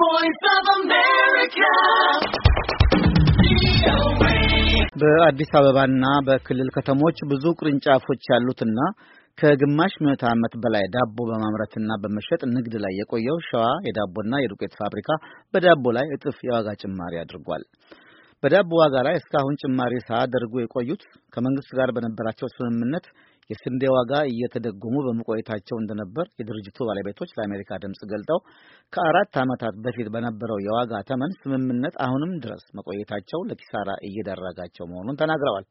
voice of America. በአዲስ አበባና በክልል ከተሞች ብዙ ቅርንጫፎች ያሉትና ከግማሽ ምዕተ ዓመት በላይ ዳቦ በማምረትና በመሸጥ ንግድ ላይ የቆየው ሸዋ የዳቦና የዱቄት ፋብሪካ በዳቦ ላይ እጥፍ የዋጋ ጭማሪ አድርጓል። በዳቦ ዋጋ ላይ እስካሁን ጭማሪ ሳያደርጉ የቆዩት ከመንግስት ጋር በነበራቸው ስምምነት የስንዴ ዋጋ እየተደጎሙ በመቆየታቸው እንደነበር የድርጅቱ ባለቤቶች ለአሜሪካ ድምጽ ገልጠው ከ4 ዓመታት በፊት በነበረው የዋጋ ተመን ስምምነት አሁንም ድረስ መቆየታቸው ለኪሳራ እየዳረጋቸው መሆኑን ተናግረዋል።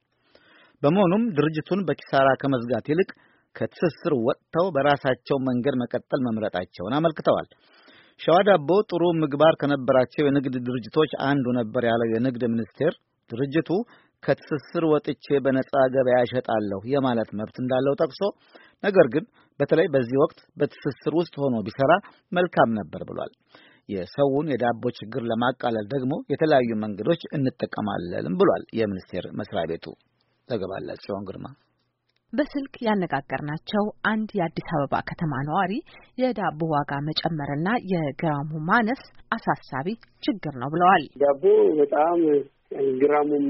በመሆኑም ድርጅቱን በኪሳራ ከመዝጋት ይልቅ ከትስስር ወጥተው በራሳቸው መንገድ መቀጠል መምረጣቸውን አመልክተዋል። ሸዋ ዳቦ ጥሩ ምግባር ከነበራቸው የንግድ ድርጅቶች አንዱ ነበር ያለው የንግድ ሚኒስቴር ድርጅቱ ከትስስር ወጥቼ በነጻ ገበያ እሸጣለሁ የማለት መብት እንዳለው ጠቅሶ ነገር ግን በተለይ በዚህ ወቅት በትስስር ውስጥ ሆኖ ቢሰራ መልካም ነበር ብሏል። የሰውን የዳቦ ችግር ለማቃለል ደግሞ የተለያዩ መንገዶች እንጠቀማለን ብሏል የሚኒስቴር መስሪያ ቤቱ። ዘገባላችሁ ጽዮን ግርማ። በስልክ ያነጋገርናቸው አንድ የአዲስ አበባ ከተማ ነዋሪ የዳቦ ዋጋ መጨመርና የግራሙ ማነስ አሳሳቢ ችግር ነው ብለዋል። ዳቦ በጣም ግራሙም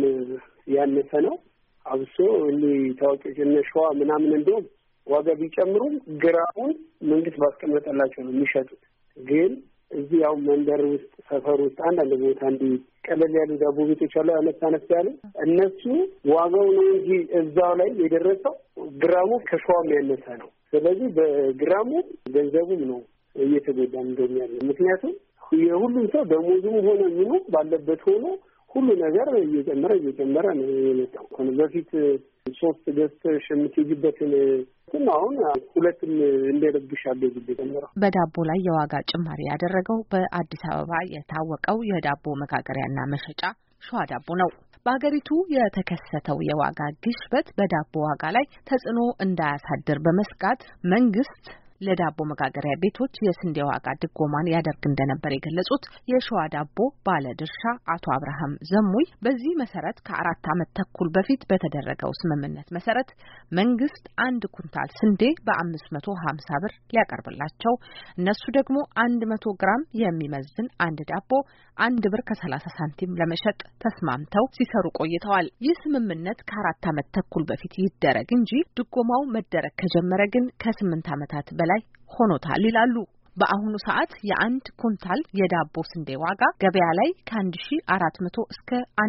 ያነሰ ነው። አብሶ እንዲህ ታዋቂዎች እነ ሸዋ ምናምን እንደውም ዋጋ ቢጨምሩም ግራሙን መንግስት ባስቀመጠላቸው ነው የሚሸጡት። ግን እዚህ ያው መንደር ውስጥ ሰፈር ውስጥ አንዳንድ ቦታ እንዲህ ቀለል ያሉ ዳቦ ቤቶች አሉ፣ አነስ ያሉ እነሱ ዋጋው ነው እንጂ እዛው ላይ የደረሰው ግራሙ ከሸዋም ያነሰ ነው። ስለዚህ በግራሙ ገንዘቡም ነው እየተጎዳ እንደሆነ ያለ። ምክንያቱም የሁሉም ሰው ደሞዙም ሆነ ምኑ ባለበት ሆኖ ሁሉ ነገር እየጨመረ ነው የመጣው። በፊት 3 ገዝተሽ የምትይዝበትን አሁን 2 እንደረብሻለ ይጀምራል። በዳቦ ላይ የዋጋ ጭማሪ ያደረገው በአዲስ አበባ የታወቀው የዳቦ መጋገሪያና መሸጫ ሸዋ ዳቦ ነው። በሀገሪቱ የተከሰተው የዋጋ ግሽበት በዳቦ ዋጋ ላይ ተጽዕኖ እንዳያሳድር በመስጋት መንግስት ለዳቦ መጋገሪያ ቤቶች የስንዴ ዋጋ ድጎማን ያደርግ እንደነበር የገለጹት የሸዋ ዳቦ ባለድርሻ አቶ አብርሃም ዘሙይ በዚህ መሰረት ከ4 ዓመት ተኩል በፊት በተደረገው ስምምነት መሰረት መንግስት 1 ኩንታል ስንዴ በ550 ብር ሊያቀርብላቸው እነሱ ደግሞ 100 ግራም የሚመዝን አንድ ዳቦ 1 ብር ከ30 ሳንቲም ለመሸጥ ተስማምተው ሲሰሩ ቆይተዋል። ይህ ስምምነት ከ4 ዓመት ተኩል በፊት ይደረግ እንጂ ድጎማው መደረግ ከጀመረ ግን ከ8 ዓመታት በላይ ሆኖታል ይላሉ። በአሁኑ ሰዓት የ1 ኩንታል የዳቦ ስንዴ ዋጋ ገበያ ላይ ከ1400 እስከ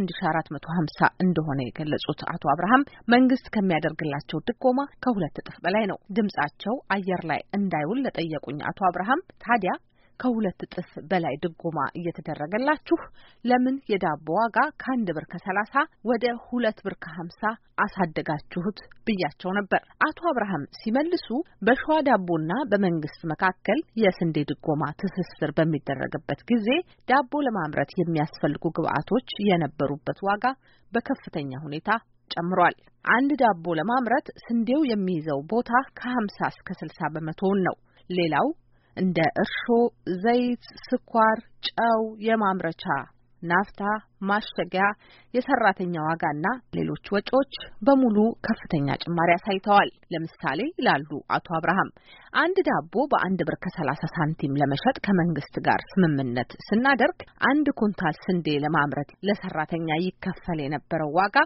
1450 እንደሆነ የገለጹት አቶ አብርሃም መንግስት ከሚያደርግላቸው ድጎማ ከ2 እጥፍ በላይ ነው። ድምጻቸው አየር ላይ እንዳይውል ለጠየቁኝ አቶ አብርሃም ታዲያ ከ2 እጥፍ በላይ ድጎማ እየተደረገላችሁ ለምን የዳቦ ዋጋ ከ1 ብር ከ30 ወደ 2 ብር ከ50 አሳደጋችሁት ብያቸው ነበር። አቶ አብርሃም ሲመልሱ በሸዋ ዳቦና በመንግስት መካከል የስንዴ ድጎማ ትስስር በሚደረግበት ጊዜ ዳቦ ለማምረት የሚያስፈልጉ ግብአቶች የነበሩበት ዋጋ በከፍተኛ ሁኔታ ጨምሯል። አንድ ዳቦ ለማምረት ስንዴው የሚይዘው ቦታ ከ50 እስከ 60 በመቶውን ነው። ሌላው እንደ እርሾ፣ ዘይት፣ ስኳር፣ ጨው፣ የማምረቻ ናፍታ፣ ማሸጊያ፣ የሰራተኛ ዋጋና ሌሎች ወጪዎች በሙሉ ከፍተኛ ጭማሪ አሳይተዋል። ለምሳሌ ይላሉ አቶ አብርሃም አንድ ዳቦ በ1 ብር ከ30 ሳንቲም ለመሸጥ ከመንግስት ጋር ስምምነት ስናደርግ 1 ኩንታል ስንዴ ለማምረት ለሰራተኛ ይከፈል የነበረው ዋጋ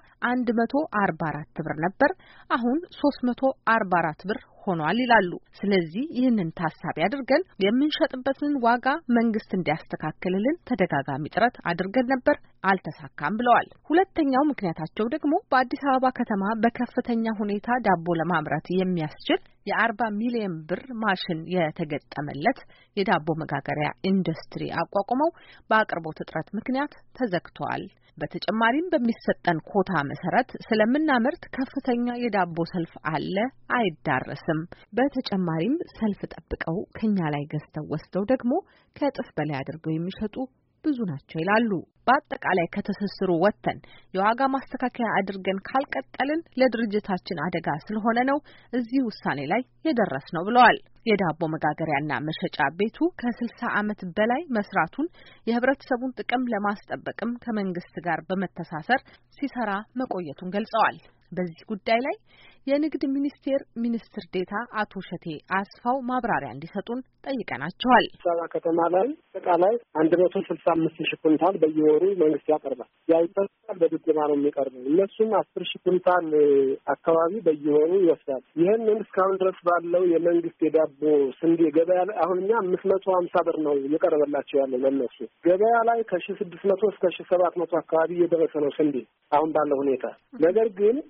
144 ብር ነበር። አሁን 344 ብር ሆኗል ይላሉ። ስለዚህ ይህንን ታሳቢ አድርገን የምንሸጥበትን ዋጋ መንግስት እንዲያስተካክልልን ተደጋጋሚ ጥረት አድርገን ነበር፣ አልተሳካም ብለዋል። ሁለተኛው ምክንያታቸው ደግሞ በአዲስ አበባ ከተማ በከፍተኛ ሁኔታ ዳቦ ለማምረት የሚያስችል የ40 ሚሊዮን ብር ማሽን የተገጠመለት የዳቦ መጋገሪያ ኢንዱስትሪ አቋቁመው በአቅርቦት እጥረት ምክንያት ተዘግቷል። በተጨማሪም በሚሰጠን ኮታ መሰረት ስለምናመርት ከፍተኛ የዳቦ ሰልፍ አለ፣ አይዳረስም። በተጨማሪም ሰልፍ ጠብቀው ከኛ ላይ ገዝተው ወስደው ደግሞ ከእጥፍ በላይ አድርገው የሚሸጡ ብዙ ናቸው ይላሉ። በአጠቃላይ ከተሰስሩ ወጥተን የዋጋ ማስተካከያ አድርገን ካልቀጠልን ለድርጅታችን አደጋ ስለሆነ ነው እዚህ ውሳኔ ላይ የደረስነው ብለዋል። የዳቦ መጋገሪያና መሸጫ ቤቱ ከ60 ዓመት በላይ መስራቱን የህብረተሰቡን ጥቅም ለማስጠበቅም ከመንግስት ጋር በመተሳሰር ሲሰራ መቆየቱን ገልጸዋል። በዚህ ጉዳይ ላይ የንግድ ሚኒስቴር ሚኒስትር ዴታ አቶ ሸቴ አስፋው ማብራሪያ እንዲሰጡን ጠይቀናቸዋል። ሰባ ከተማ ላይ አጠቃላይ 165,000 ኩንታል በየወሩ መንግስት ያቀርባል። ያይተሳል በድጎማ ነው የሚቀርበው። እነሱም 10,000 ኩንታል አካባቢ በየወሩ ይወስዳል። ይህንን እስካሁን ድረስ ባለው የመንግስት የዳቦ ስንዴ ገበያ ላይ አሁን እኛ 550 ብር ነው እየቀረበላቸው ያለው ለነሱ። ገበያ ላይ ከ1600 እስከ 1700 አካባቢ እየደረሰ ነው ስንዴ አሁን ባለው ሁኔታ። ነገር ግን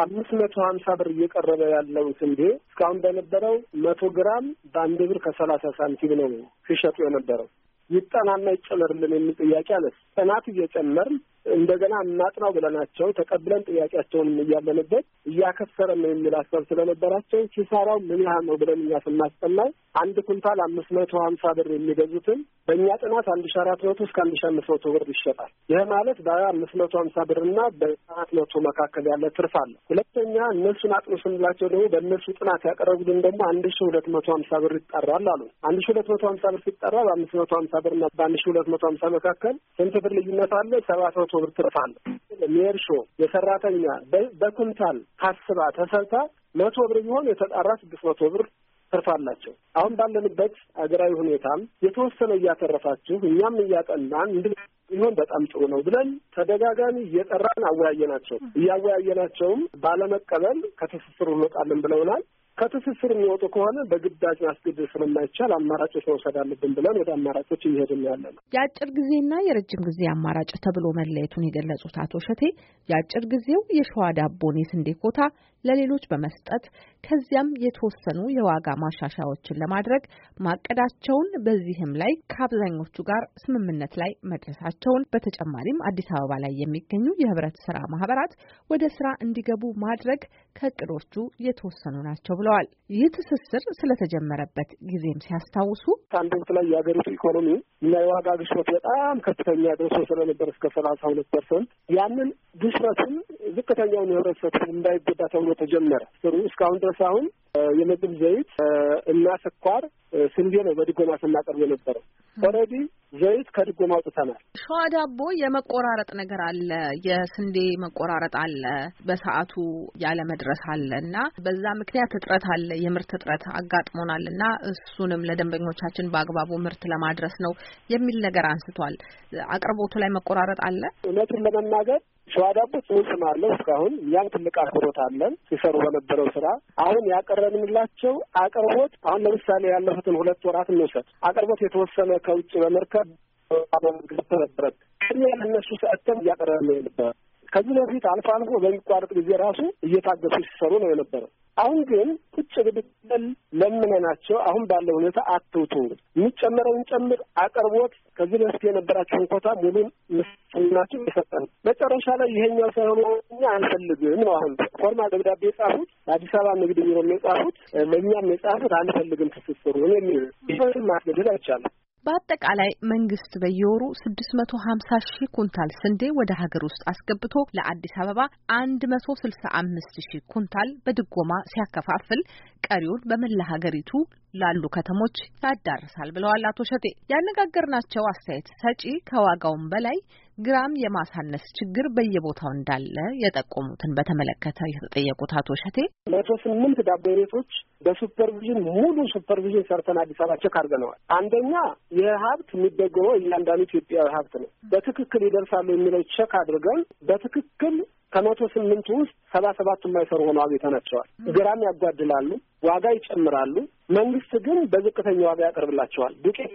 550 ብር እየቀረበ ያለው ስንዴ እስካሁን በነበረው 100 ግራም በ1 ብር ከ30 ሳንቲም ነው ሲሸጡ የነበረው። ይጠናና ይጨመርልን የሚል ጥያቄ አለ። ጥናት እየጨመርን እንደገና እናጥናው ብለናቸው ተቀብለን ጥያቄያቸውን እያለንበት እያከሰረን ነው የሚል ሀሳብ ስለነበራቸው ኪሳራው ምን ያህል ነው ብለን እኛ ስናስጠናው 1 ኩንታል 550 ብር የሚገዙትን በእኛ ጥናት 1400 እስከ 1500 ብር ይሸጣል። ይህ ማለት በ550 ብርና በ400 መካከል ያለ ትርፍ አለ። ሁለተኛ እነሱን አጥኑ ስንላቸው ደግሞ በእነሱ ጥናት ያቀረቡልን ደግሞ 1250 ብር ይጠራል አሉ። 1250 ብር ሲጠራ በ550 ብርና በ1250 መካከል ስንት ብር ልዩነት አለ? 700 ብር ትርፍ አለ። ሜርሾ የሰራተኛ በኩንታል ታስባ ተሰርታ 100 ብር ቢሆን የተጣራ 600 ብር ትርፍ አላቸው። አሁን ባለንበት አገራዊ ሁኔታም የተወሰነ እያተረፋችሁ እኛም እያጠናን ይሁን በጣም ጥሩ ነው ብለን ተደጋጋሚ እየጠራን እያወያየናቸውም ባለመቀበል ከትስስሩ እንወጣለን ብለውናል። ከትስስር የሚወጡ ከሆነ በግዳጅ ማስገደድ ስለማይቻል አማራጮች መውሰድ አለብን ብለን ወደ አማራጮች እየሄድን ያለነው። የአጭር ጊዜና የረጅም ጊዜ አማራጭ ተብሎ መለየቱን የገለጹት አቶ ሸቴ የአጭር ጊዜው የሸዋ ዳቦን የስንዴ ኮታ ለሌሎች በመስጠት ከዚያም የተወሰኑ የዋጋ ማሻሻያዎችን ለማድረግ ማቀዳቸውን በዚህም ላይ ከአብዛኞቹ ጋር ስምምነት ላይ መድረሳቸውን በተጨማሪም አዲስ አበባ ላይ የሚገኙ የህብረት ስራ ማህበራት ወደ ስራ እንዲገቡ ማድረግ ከእቅዶቹ የተወሰኑ ናቸው ብለዋል። ይህ ትስስር ስለተጀመረበት ጊዜም ሲያስታውሱ አንድ ወቅት ላይ የሀገሪቱ ኢኮኖሚ እና የዋጋ ግሽበት በጣም ከፍተኛ ደርሶ ስለነበር እስከ 32% ያንን ግሽበትን ዝቅተኛውን የህብረተሰብ እንዳይጎዳ ተብሎ ተጀመረ። እስካሁን ድረስ አሁን የምግብ ዘይት እና ስኳር፣ ስንዴ ነው በድጎማ ስናቀርብ የነበረው። ኦልሬዲ ዘይት ከድጎማ አውጥተናል። ሸዋ ዳቦ የመቆራረጥ ነገር አለ፣ የስንዴ መቆራረጥ አለ፣ በሰዓቱ ያለ መድረስ አለ እና በዛ ምክንያት እጥረት አለ፣ የምርት እጥረት አጋጥሞናል እና እሱንም ለደንበኞቻችን በአግባቡ ምርት ለማድረስ ነው የሚል ነገር አንስቷል። አቅርቦቱ ላይ መቆራረጥ አለ። እውነቱን ለመናገር ሸዋ ዳቦ ጽኑ ስም አለው። እስካሁን እኛም ትልቅ አክብሮት አለን ሲሰሩ በነበረው ስራ። አሁን ያቀረብንላቸው አቅርቦት አሁን ለምሳሌ ያለፉትን 2 ወራት እንውሰድ። አቅርቦት የተወሰነ ከውጭ በመርከብ አመንግስት ነበረ ቅድሚያ ለእነሱ ሰጥተን እያቀረብን ነበር። ከዚህ በፊት አልፎ አልፎ በሚቋረጥ ጊዜ ራሱ እየታገሱ ሲሰሩ ነው የነበረው። አሁን ግን ቁጭ ብድል ለምነናቸው አሁን ባለው ሁኔታ አትውጡ፣ የሚጨመረውን ጨምር፣ አቅርቦት ከዚህ በፊት የነበራቸውን ኮታ ሙሉን ምስናቸው ይሰጣል። መጨረሻ ላይ ይሄኛው ሳይሆን እኛ አንፈልግም ነው አሁን ፎርማል ደብዳቤ የጻፉት ለአዲስ አበባ ንግድ ቢሮ የጻፉት ለእኛም የጻፉት አንፈልግም ትስስሩ የሚል ይህን ማስገደድ አይቻልም። በአጠቃላይ መንግስት በየወሩ 650,000 ኩንታል ስንዴ ወደ ሀገር ውስጥ አስገብቶ ለአዲስ አበባ 165,000 ኩንታል በድጎማ ሲያከፋፍል ቀሪውን በመላ ሀገሪቱ ላሉ ከተሞች ያዳርሳል ብለዋል አቶ ሸቴ። ያነጋገርናቸው አስተያየት ሰጪ ከዋጋውም በላይ ግራም የማሳነስ ችግር በየቦታው እንዳለ የጠቆሙትን በተመለከተ የተጠየቁት አቶ ሸቴ 108 ዳቦ ቤቶች በሱፐርቪዥን ሙሉ ሱፐርቪዥን ሰርተን አዲስ አበባ ቸክ አድርገነዋል። አንደኛ የሀብት የሚደገመው እያንዳንዱ ኢትዮጵያዊ ሀብት ነው። በትክክል ይደርሳሉ የሚለው ቸክ አድርገን በትክክል ከ108 ውስጥ 77 የማይሰሩ ሆነው አግኝተናቸዋል። ግራም ያጓድላሉ፣ ዋጋ ይጨምራሉ። መንግስት ግን በዝቅተኛ ዋጋ ያቀርብላቸዋል። ዱቄት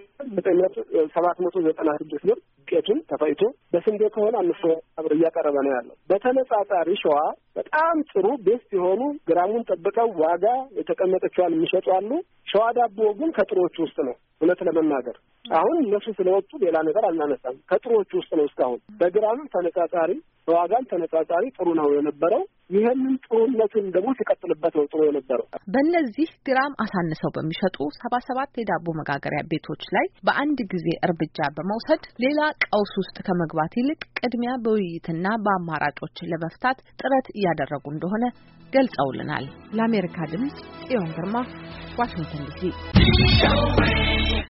796 ብር ዱቄቱን ተፈይቶ በስንዴ ከሆነ 500 ብር እያቀረበ ነው ያለው። በተነጻጻሪ ሸዋ በጣም ጥሩ ቤስት የሆኑ ግራሙን ጠብቀው ዋጋ የተቀመጠችዋል የሚሸጡ አሉ። ሸዋ ዳቦ ግን ከጥሮቹ ውስጥ ነው። እውነት ለመናገር አሁን እነሱ ስለወጡ ሌላ ነገር አናነሳም። ከጥሮቹ ውስጥ ነው። እስካሁን በግራም ተነጻጻሪ በዋጋም ተነጻጻሪ ጥሩ ነው የነበረው። ይህንን ጥሩነትን ደግሞ ሲቀጥልበት ነው ጥሩ የነበረው። በእነዚህ ግራም አሳንሰው በሚሸጡ 77 የዳቦ መጋገሪያ ቤቶች ላይ በአንድ ጊዜ እርምጃ በመውሰድ ሌላ ቀውስ ውስጥ ከመግባት ይልቅ ቅድሚያ በውይይትና በአማራጮች ለመፍታት ጥረት እያደረጉ እንደሆነ ገልጸውልናል። ለአሜሪካ ድምጽ ጽዮን ግርማ ዋሽንግተን ዲሲ